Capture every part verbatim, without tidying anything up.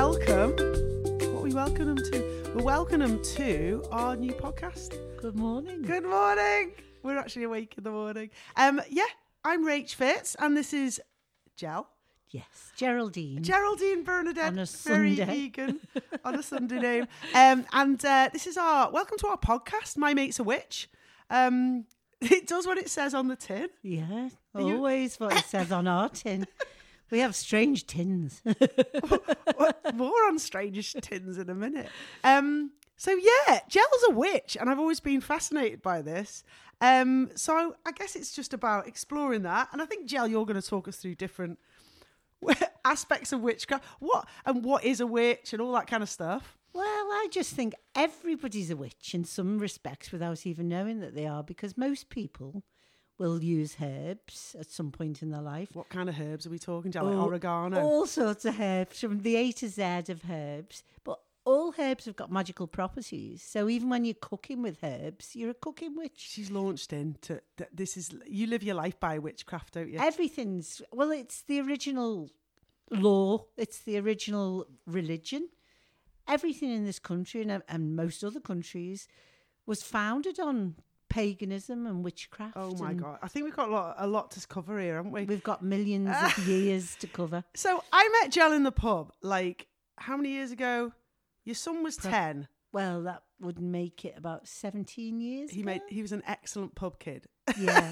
welcome. What are we welcoming them to? We're welcoming them to our new podcast. Good morning. Good morning. We're actually awake in the morning. Um, yeah, I'm Rach Fitz, and this is Gel. Yes, Geraldine. Geraldine Bernadette. On a Very Sunday. vegan on a Sunday name. Um, and uh, this is our welcome to our podcast. My Mate's a Witch. Um, it does what it says on the tin. Yeah, you- always what it says on our tin. We have strange tins. More on strange tins in a minute. Um, so yeah, Gel's a witch, and I've always been fascinated by this. Um, so I guess it's just about exploring that. And I think, Gel, you're going to talk us through different aspects of witchcraft. What and what is a witch and all that kind of stuff. Well, I just think everybody's a witch in some respects without even knowing that they are, because most people will use herbs at some point in their life. What kind of herbs are we talking, Gel? Like All- oregano? All sorts of herbs, from the A to Z of herbs. But all herbs have got magical properties. So even when you're cooking with herbs, you're a cooking witch. She's launched into th- this is you live your life by witchcraft, don't you? Everything's, well, it's the original law, it's the original religion. Everything in this country and, and most other countries was founded on paganism and witchcraft. Oh my and god! I think we've got a lot, a lot to cover here, haven't we? We've got millions of years to cover. So I met Gel in the pub. Like how many years ago? Your son was Pro- ten. Well, that would make it about seventeen years He ago. made. He was an excellent pub kid. Yeah.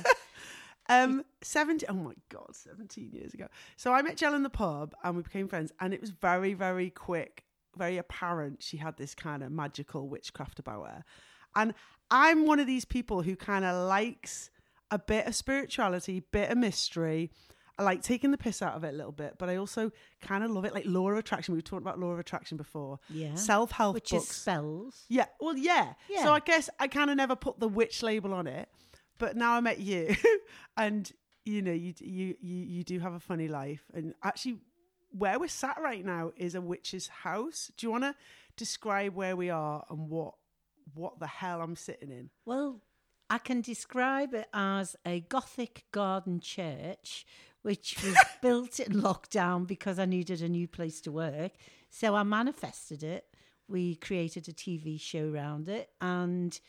Um, seventeen. Oh my god, seventeen years ago. So I met Gel in the pub, and we became friends. And it was very, very quick, very apparent. She had this kind of magical witchcraft about her. And I'm one of these people who kind of likes a bit of spirituality, bit of mystery. I like taking the piss out of it a little bit, but I also kind of love it. Like law of attraction. We've talked about law of attraction before. Yeah. Self-help Which books. is spells. Yeah, well, yeah. Yeah. So I guess I kind of never put the witch label on it, but now I met you, and you know, you you you you do have a funny life, and actually, where we're sat right now is a witch's house. Do you want to describe where we are and what what the hell I'm sitting in? Well, I can describe it as a Gothic garden church, which was built in lockdown because I needed a new place to work. So I manifested it. We created a T V show around it, and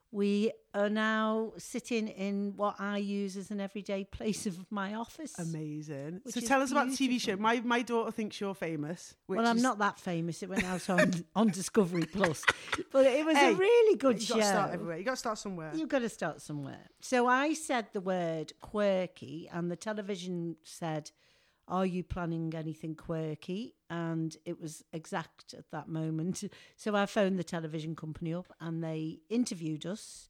we are now sitting in what I use as an everyday place of my office. Amazing. Which So is tell us about the T V show. beautiful. My my daughter thinks you're famous. Which Well, I'm is, not that famous. It went out on, on Discovery Plus, but it was Hey, a really good You show. got to start everywhere. You got to start somewhere. You've got to start somewhere. So I said the word quirky, and the television said, "Are you planning anything quirky?" And it was exact at that moment. So I phoned the television company up, and they interviewed us,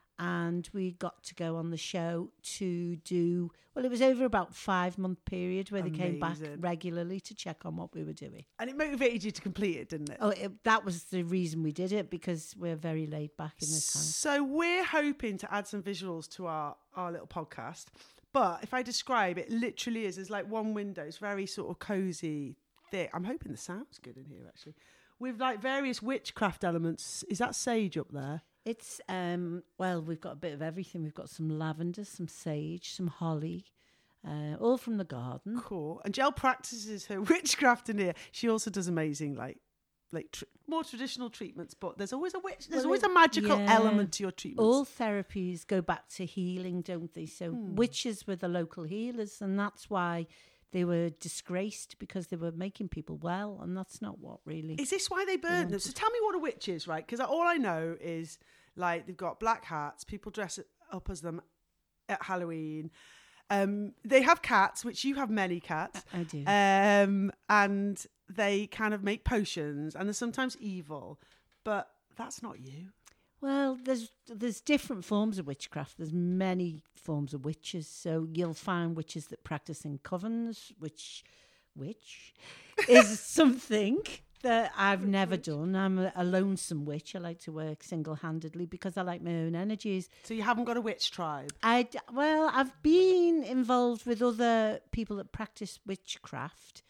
and we got to go on the show to do, well, it was over about five month period where they came back Amazing. regularly to check on what we were doing. And it motivated you to complete it, didn't it? Oh, it, that was the reason we did it, because we're very laid back in this house. So we're hoping to add some visuals to our, our little podcast. But if I describe it, literally is, there's like one window. It's very sort of cozy, thick. I'm hoping the sound's good in here, actually. With like various witchcraft elements. Is that sage up there? It's, um, well, we've got a bit of everything. We've got some lavender, some sage, some holly, uh, all from the garden. Cool. And Gel practices her witchcraft in here. She also does amazing, like, like tr- more traditional treatments. But there's always a witch. There's Well, always it- a magical yeah. element to your treatments. All therapies go back to healing, don't they? So Hmm. witches were the local healers, and that's why they were disgraced, because they were making people well, and that's not what really... Is this why they burn them? So tell me what a witch is, right? Because all I know is like they've got black hats. People dress up as them at Halloween. Um, they have cats, which you have many cats. I do. Um, and they kind of make potions, and they're sometimes evil, but that's not you. Well, there's there's different forms of witchcraft. There's many forms of witches. So you'll find witches that practice in covens, which, which is something that I've never done. I'm a, a lonesome witch. I like to work single-handedly because I like my own energies. So you haven't got a witch tribe. I d- well, I've been involved with other people that practice witchcraft.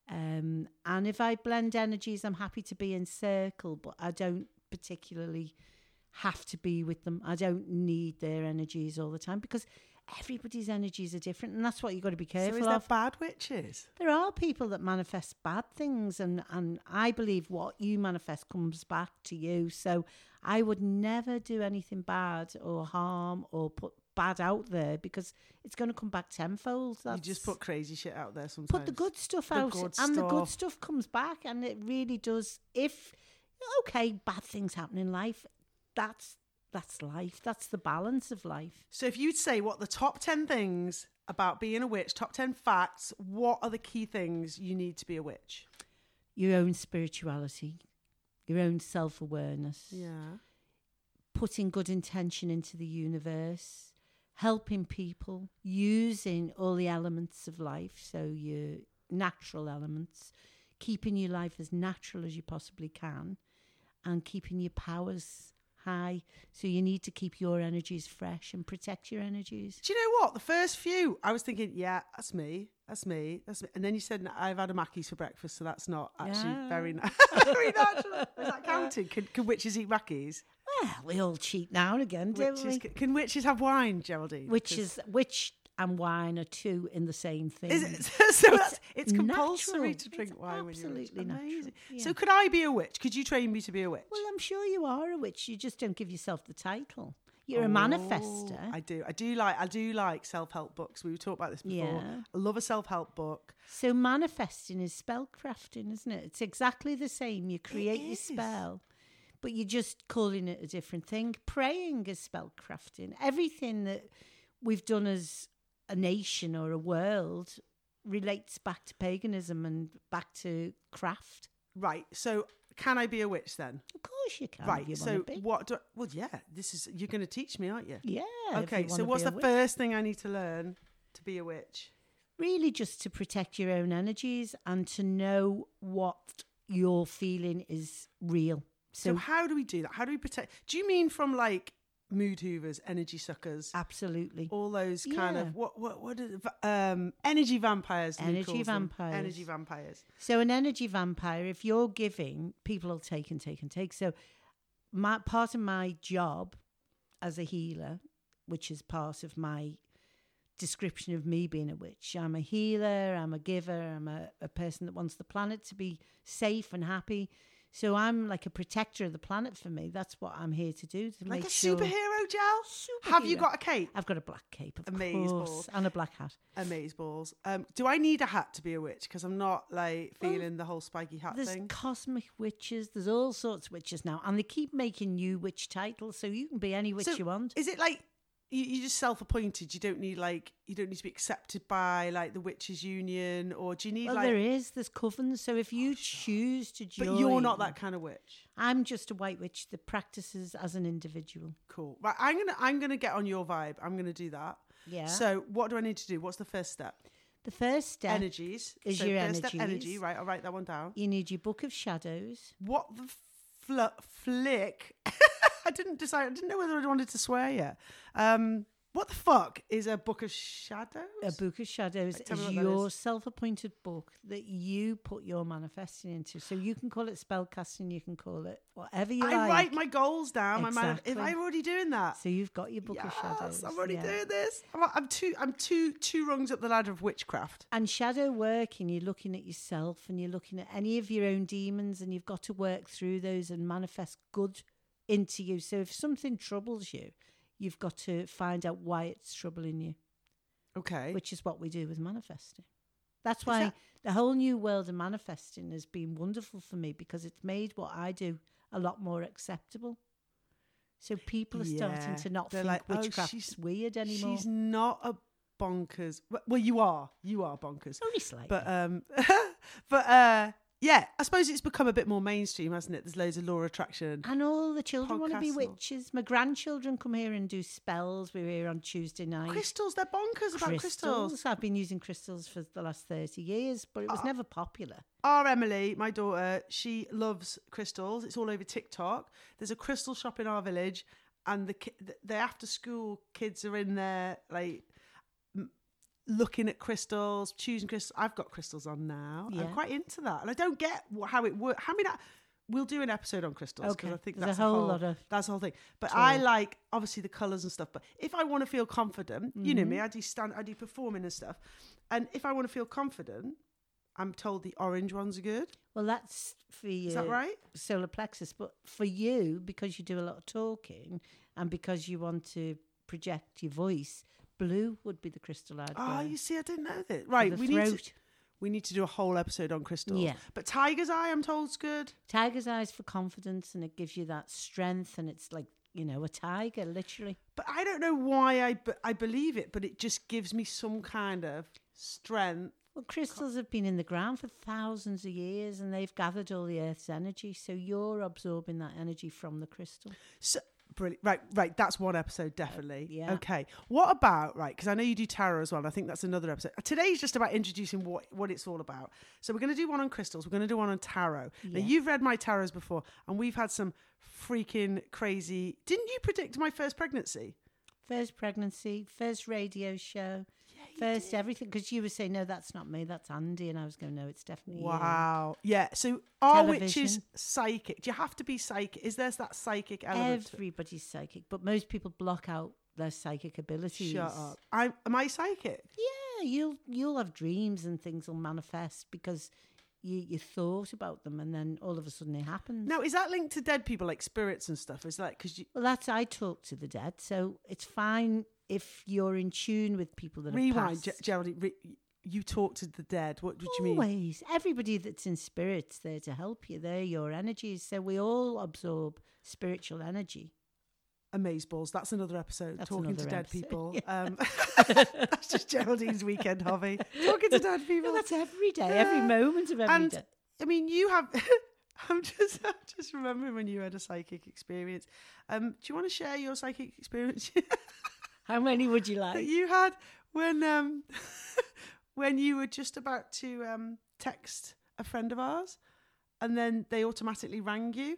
Um, and if I blend energies, I'm happy to be in circle, but I don't particularly have to be with them. I don't need their energies all the time, because everybody's energies are different, and that's what you've got to be careful So is there of. bad witches? There are people that manifest bad things, and, and I believe what you manifest comes back to you. So I would never do anything bad or harm or put bad out there, because it's going to come back tenfold. That's, You just put crazy shit out there sometimes. put the good stuff The out, good and the good stuff. stuff comes back, and it really does. If, okay, bad things happen in life, that's that's life. That's the balance of life. So if you'd say what the top ten things about being a witch, top ten facts, what are the key things you need to be a witch? Your own spirituality, your own self-awareness, Yeah. putting good intention into the universe, helping people, using all the elements of life, so your natural elements, keeping your life as natural as you possibly can, and keeping your powers high. So you need to keep your energies fresh and protect your energies. Do you know what? The first few, I was thinking, yeah, that's me. That's me. That's me. And then you said, I've had a Mackies for breakfast, so that's not actually Yeah. very, na- very natural. Is that counted? Can, can witches eat Mackies? Well, we all cheat now and again, don't Witches, we? can, can witches have wine, Geraldine? Which is witch and wine are two in the same thing. Is it? So that's, it's compulsory natural. to drink It's wine when you're a witch. absolutely natural, Amazing. yeah. So could I be a witch? Could you train me to be a witch? Well, I'm sure you are a witch. You just don't give yourself the title. You're a Oh, manifester. I do. I do like. I do like self-help books. We were talking about this before. Yeah. I love a self-help book. So manifesting is spellcrafting, isn't it? It's exactly the same. You create your is. spell, but you're just calling it a different thing. Praying is spellcrafting. Everything that we've done as a nation or a world relates back to paganism and back to craft. Right. So can I be a witch then? Of course you can. Right. If you So want to be. what do I, well, yeah, this is, you're going to teach me, aren't you? Yeah. if Okay. you So wanna what's be a the witch. first thing I need to learn to be a witch? Really just to protect your own energies and to know what you're feeling is real. So So, how do we do that? How do we protect? Do you mean from like mood hoovers, energy suckers, absolutely. all those kind Yeah. of what what what is it? um energy vampires? Luke Energy calls them. vampires. Energy vampires. So an energy vampire, if you're giving, people will take and take and take. So my part of my job as a healer, which is part of my description of me being a witch, I'm a healer, I'm a giver, I'm a, a person that wants the planet to be safe and happy. So I'm like a protector of the planet for me. That's what I'm here to do. To Like make a sure. superhero, Gel? Have you Superhero. got a cape? I've got a black cape, of Amaze course, balls. and a black hat. Amaze balls. Um, do I need a hat to be a witch? Because I'm not like feeling the whole spiky hat There's thing. cosmic witches. There's all sorts of witches now, and they keep making new witch titles, so you can be any witch So you want. Is it like you, you're just self-appointed? You don't need like you don't need to be accepted by like the witches' union, or do you need Well, like? there is. There's covens. So if you choose to join, But you're not that kind of witch. I'm just a white witch that practices as an individual. Cool. Right. I'm gonna I'm gonna get on your vibe. I'm gonna do that. Yeah. So what do I need to do? What's the first step? The first step Energies. is so your first step, energies. energy. Right. I'll write that one down. You need your book of shadows. What the fl- flick? I didn't decide. I didn't know whether I wanted to swear yet. Um, what the fuck is a book of shadows? A book of shadows Right, tell me is what that your is. self-appointed book that you put your manifesting into. So you can call it spellcasting, you can call it whatever you I like. write my goals down. My manif- Exactly. Am I already doing that? So you've got your book of shadows. Yes, I'm already yeah. doing this. I'm, I'm two. I'm two. Two rungs up the ladder of witchcraft. And shadow work, and you're looking at yourself and you're looking at any of your own demons, and you've got to work through those and manifest good into you. So if something troubles you, you've got to find out why it's troubling you, Okay. which is what we do with manifesting. That's why that- the whole new world of manifesting has been wonderful for me, because it's made what I do a lot more acceptable. So people are starting Yeah. to not They're think like, oh, witchcraft's she's- weird anymore. She's not a bonkers. Well, well, you are. You are bonkers. Only slightly. But um, but uh, yeah. I suppose it's become a bit more mainstream, hasn't it? There's loads of law of attraction. And all the children want to be Podcasts and all. witches. My grandchildren come here and do spells. We were here on Tuesday night. Crystals. They're bonkers about crystals. I've been using crystals for the last thirty years, but it was Oh. never popular. Our Emily, my daughter, she loves crystals. It's all over TikTok. There's a crystal shop in our village, and the ki- the after school kids are in there like m- looking at crystals, choosing crystals. I've got crystals on now. Yeah. I'm quite into that, and I don't get wh- how it works. How many? we'll do an episode on crystals because Okay. I think There's that's a whole lot of that's the whole thing. But talk. I like obviously the colours and stuff. But if I want to feel confident, you know Mhm. me, I do stand, I do performing and stuff. And if I want to feel confident, I'm told the orange ones are good. Well, that's for you. Is that right? Solar plexus. But for you, because you do a lot of talking and because you want to project your voice, blue would be the crystal I'd Oh, wear. you see, I didn't know that. For Right, the we need to throat. we need to do a whole episode on crystals. Yeah. But tiger's eye, I'm told's good. Tiger's eyes for confidence, and it gives you that strength, and it's like, you know, a tiger, literally. But I don't know why I b- I believe it, but it just gives me some kind of strength. Well, crystals have been in the ground for thousands of years, and they've gathered all the Earth's energy, so you're absorbing that energy from the crystal. So brilliant. Right, right. That's one episode, definitely. yeah. Okay. What about, right, because I know you do tarot as well, and I think that's another episode. Today's just about introducing what, what it's all about. So we're going to do one on crystals. We're going to do one on tarot. Now, Yeah. you've read my tarots before, and we've had some freaking crazy... Didn't you predict my first pregnancy? First pregnancy, first radio show, Yeah, you first did. everything. Because you were saying, no, that's not me, that's Andy. And I was going, no, it's definitely you. Wow. Yeah. So are witches Television. psychic? Do you have to be psychic? Is there that psychic element? to it? Everybody's psychic, but most people block out their psychic abilities. Shut up. I'm, am I psychic? Yeah, you'll you'll have dreams and things will manifest because you you thought about them, and then all of a sudden it happens. Now, is that linked to dead people, like spirits and stuff? Is that because you Well, that's I talk to the dead, so it's fine if you're in tune with people that have rewind, passed. Ge- Geraldine? Re- you talk to the dead. What do you mean? Always, everybody that's in spirit's there to help you. They're your energies, so we all absorb spiritual energy. Amazeballs. That's another episode. That's talking to another dead episode, people. yeah. Um, that's just Geraldine's weekend hobby. Talking to dead people. Well, that's every day, every Yeah. moment of every And day. I mean, you have. I'm just, I'm just remembering when you had a psychic experience. Um, do you want to share your psychic experience How many would you that like? you had when um, when you were just about to um, text a friend of ours, and then they automatically rang you?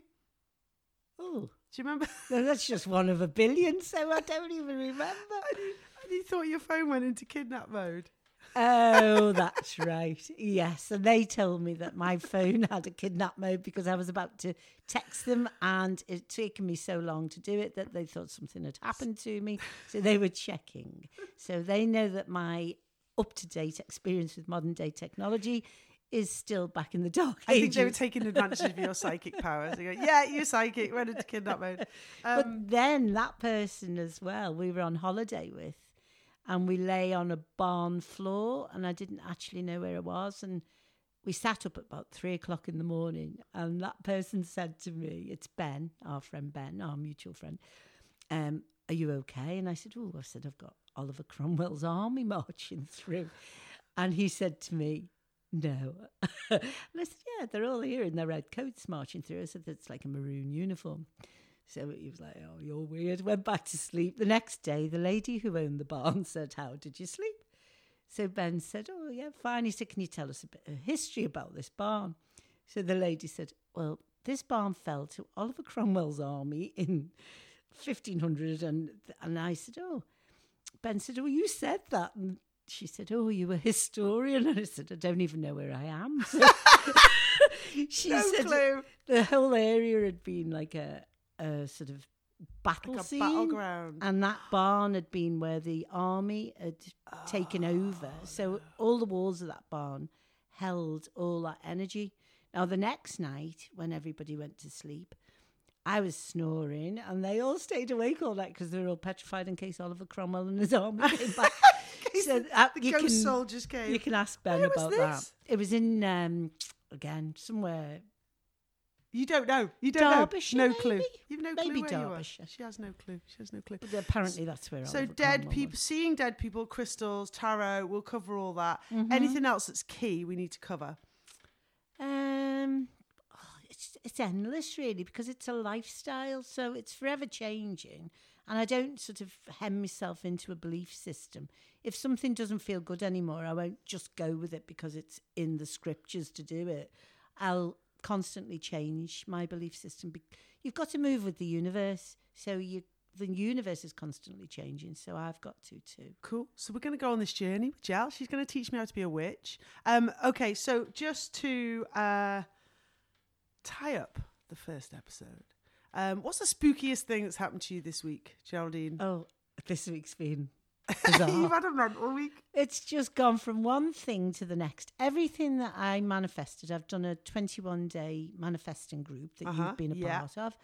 Oh, Do you remember? no, that's just one of a billion, so I don't even remember. and, you, and you thought your phone went into kidnap mode. Oh, that's right. Yes. And they told me that my phone had a kidnap mode because I was about to text them and it taken me so long to do it that they thought something had happened to me. So they were checking. So they know that my up-to-date experience with modern day technology is still back in the dark I think ages. they were taking advantage of your psychic powers. They go, yeah, you're psychic, went into kidnap mode. Um, But then that person as well, we were on holiday with, and we lay on a barn floor, and I didn't actually know where it was. And we sat up at about three o'clock in the morning, and that person said to me, it's Ben, our friend Ben, our mutual friend, um, are you okay? And I said, oh, I said, I've got Oliver Cromwell's army marching through. And he said to me, no. And I said, yeah, they're all here in their red coats marching through. I said, it's like a maroon uniform. So he was like, oh, you're weird. Went back to sleep. The next day, the lady who owned the barn said, how did you sleep? So Ben said, oh, yeah, fine. He said, can you tell us a bit of history about this barn? So the lady said, well, this barn fell to Oliver Cromwell's army in fifteen hundred. And, and I said, oh, Ben said, oh, you said that. And she said, oh, you a historian? And I said, I don't even know where I am. So she no said clue. the whole area had been like a, a sort of battle Like a scene. battleground. And that barn had been where the army had taken over. So all the walls of that barn held all that energy. Now, the next night, when everybody went to sleep, I was snoring, and they all stayed awake all night because they were all petrified in case Oliver Cromwell and his army came back. So uh, the you ghost can soldiers came. you can ask Ben Where was about this? that. It was in um, again somewhere. You don't know. You don't Derbyshire, know. No maybe? clue. You've no clue Maybe where you Derbyshire. are. She has no clue. She has no clue. But apparently, that's where. So Oliver dead Cromwell people, was. seeing dead people, crystals, tarot. We'll cover all that. Mhm. Anything else that's key we need to cover? Um, oh, it's it's endless really because it's a lifestyle, so it's forever changing. And I don't sort of hem myself into a belief system. If something doesn't feel good anymore, I won't just go with it because it's in the scriptures to do it. I'll constantly change my belief system. Be- You've got to move with the universe, so you the universe is constantly changing. So I've got to too. Cool. So we're going to go on this journey with Jel. She's going to teach me how to be a witch. Um, okay, so just to uh, tie up the first episode. Um, what's the spookiest thing that's happened to you this week, Geraldine? Oh, this week's been You've bizarre. had a mental week. It's just gone from one thing to the next. Everything that I manifested, I've done a twenty-one day manifesting group that Uh-huh, you've been a yeah. part of.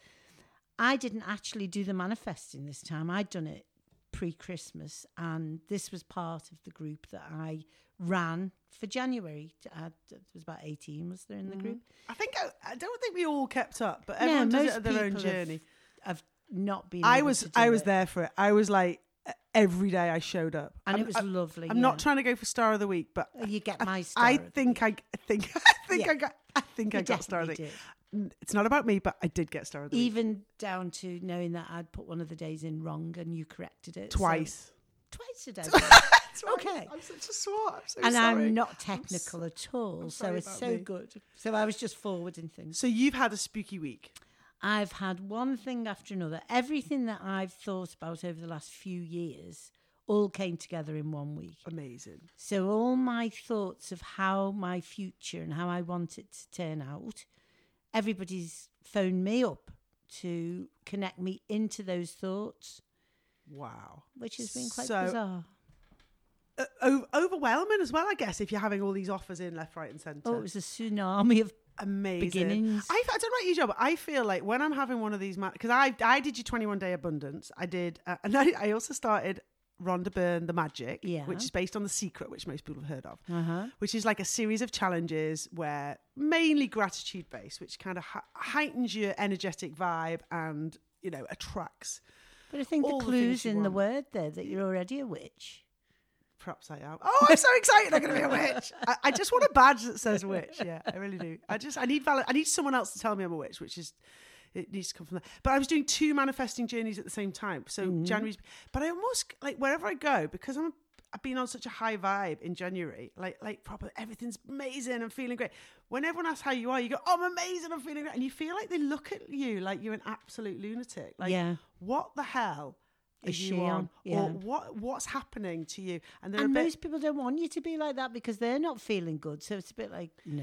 I didn't actually do the manifesting this time. I'd done it pre-Christmas, and this was part of the group that I ran for January. I had, there was about eighteen, was there, in the Mm-hmm. group? I think I, I don't think we all kept up, but No, everyone does it most at their own people have- journey. I've not been I able was to do I was it. there for it. I was like every day I showed up, And I'm, it was I'm, lovely. I'm yeah. not trying to go for star of the week, but You get I, my star. I of the think I, week. I think I think Yeah. I got I think You I got star of the definitely week. did. It's not about me, but I did get star of the week Even down to knowing that I'd put one of the days in wrong and you corrected it. so- twice. twice a day. Twice. Okay. I'm such a swat. I'm so and sorry. I'm not technical at all, I'm so sorry it's about so me. good. So I was just forwarding things. So you've had a spooky week. I've had one thing after another. Everything that I've thought about over the last few years all came together in one week. Amazing. So all my thoughts of how my future and how I want it to turn out, everybody's phoned me up to connect me into those thoughts, Wow. which has been quite So- bizarre. Uh, o- overwhelming as well, I guess, if you're having all these offers in left, right, and centre. Oh, it was a tsunami of Amazing. beginnings. I, I don't know about you, Joe, but I feel like when I'm having one of these, because I I did your twenty-one day abundance, I did, uh, and I, I also started Rhonda Byrne The Magic, Yeah. which is based on The Secret, which most people have heard of, Uh-huh. which is like a series of challenges where mainly gratitude based, which kind of ha- heightens your energetic vibe and, you know, attracts. But I think all the the things clue's you in the want. word there that you're already a witch. Perhaps I am. Oh, I'm so excited! I'm going to be a witch. I, I just want a badge that says witch. Yeah, I really do. I just I need valid. I need someone else to tell me I'm a witch, which is it needs to come from that. But I was doing two manifesting journeys at the same time. So Mm-hmm. January's, but I almost like wherever I go because I'm I've been on such a high vibe in January. Like like proper everything's amazing. I'm feeling great. When everyone asks how you are, you go, oh, I'm amazing. I'm feeling great, and you feel like they look at you like you're an absolute lunatic. Like Yeah. what the hell? Is Is she you on? on? Yeah. Or what what's happening to you? And they're And a bit most people don't want you to be like that because they're not feeling good. So it's a bit like, no.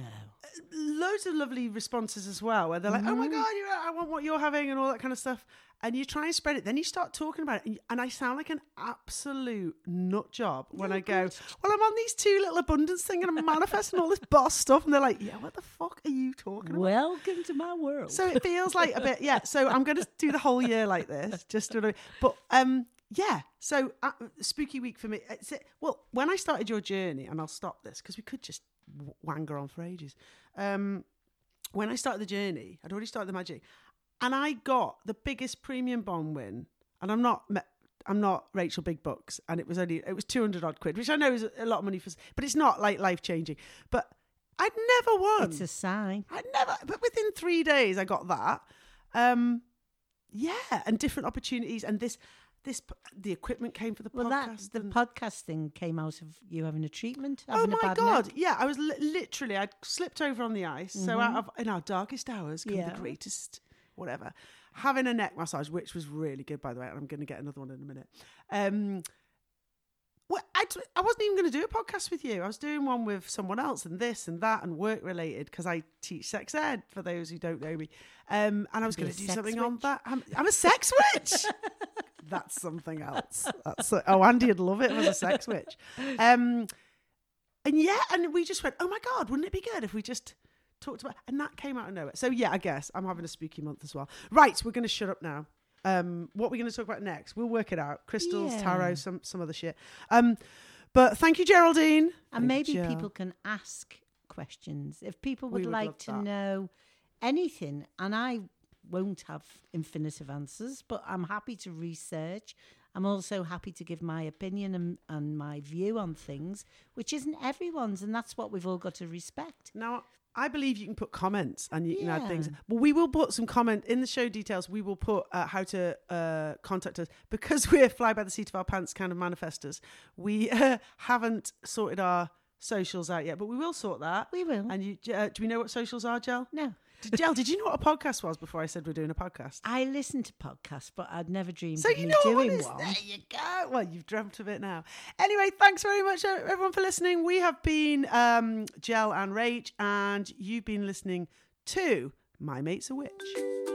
loads of lovely responses as well, where they're like, "Oh my god, you're, I want what you're having," and all that kind of stuff. And you try and spread it. Then you start talking about it, and, and I sound like an absolute nut job when No, I go, good. "Well, I'm on these two little abundance thing, and I'm manifesting all this boss stuff," and they're like, "Yeah, what the fuck are you talking about?" Welcome to my world. So it feels like a bit, yeah. So I'm going to do the whole year like this, just to, but um, yeah. So uh, spooky week for me. It's, well, when I started your journey, and I'll stop this because we could just w- wanger on for ages. Um, when I started the journey, I'd already started the magic, and I got the biggest premium bond win. And I'm not, me- I'm not Rachel Big Bucks, and it was only it was two hundred odd quid, which I know is a lot of money for, but it's not like life changing. But I'd never won. it's a sign. I never, but within three days I got that. Um, yeah, and different opportunities, and this, this, the equipment came for the Well, that podcast. the and- podcasting came out of you having a treatment. oh Having a my bad god! neck. Yeah, I was li- literally, I'd slipped over on the ice. So out of in our darkest hours, come Yeah. the greatest, whatever. Having a neck massage, which was really good, by the way, and I'm going to get another one in a minute. Um, well, I, d- I wasn't even going to do a podcast with you. I was doing one with someone else, and this and that, and work related, because I teach sex ed, for those who don't know me. Um, and I was Be going a to do sex something on witch. that. I'm, I'm a sex witch. That's something else. That's oh, Andy would love it as a sex witch. Um, and yeah, and we just went, oh my God, wouldn't it be good if we just talked about, and that came out of nowhere. So yeah, I guess I'm having a spooky month as well. Right, we're going to shut up now. Um, what we're going to talk about next, we'll work it out. Crystals, Yeah. tarot, some some other shit. Um, but thank you, Geraldine. And Thank you, maybe Gel. people can ask questions. If people would, We would like love to that. know anything, and I won't have infinitive answers, but I'm happy to research. I'm also happy to give my opinion and, and my view on things, which isn't everyone's, and that's what we've all got to respect. Now, I believe you can put comments and you can add Yeah. things. But we will put some comment in the show details. We will put uh, how to uh, contact us because we're fly by the seat of our pants kind of manifestors. We uh, haven't sorted our socials out yet, but we will sort that. We will. And you, uh, do we know what socials are, Gel? No. Did, Gel, did you know what a podcast was before I said we're doing a podcast? I listen to podcasts, but I'd never dreamed So of you me know what doing one is. one. There you go. Well, you've dreamt of it now. Anyway, thanks very much, uh, everyone, for listening. We have been um, Gel and Rach, and you've been listening to My Mate's a Witch.